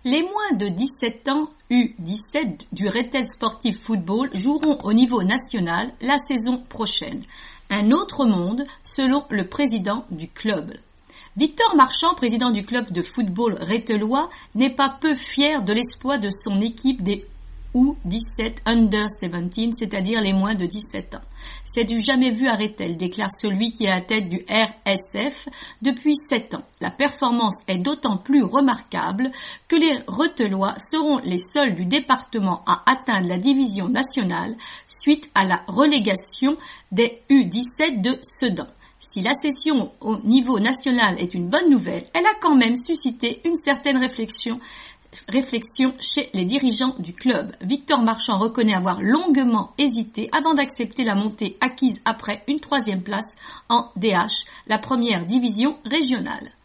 Les moins de 17 ans U17 du Rethel Sportif Football joueront au niveau national la saison prochaine. Un autre monde selon le président du club. Victor Marchand, président du club de football rettelois, n'est pas peu fier de l'exploit de son équipe des U17 Under 17, c'est-à-dire les moins de 17 ans. C'est du jamais vu à Rethel, déclare celui qui est à la tête du RSF depuis 7 ans. La performance est d'autant plus remarquable que les Rettelois seront les seuls du département à atteindre la division nationale suite à la relégation des U17 de Sedan. Si la cession au niveau national est une bonne nouvelle, elle a quand même suscité une certaine réflexion chez les dirigeants du club. Victor Marchand reconnaît avoir longuement hésité avant d'accepter la montée acquise après une 3e place en DH, la première division régionale.